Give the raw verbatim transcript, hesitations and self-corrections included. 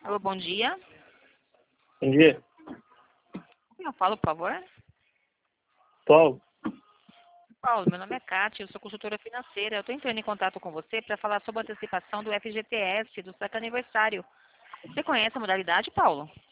Alô, bom dia. Bom dia. Eu falo, por favor. Paulo. Paulo, meu nome é Kátia, eu sou consultora financeira. Eu estou entrando em contato com você para falar sobre a antecipação do F G T S, do seu aniversário. Você conhece a modalidade, Paulo?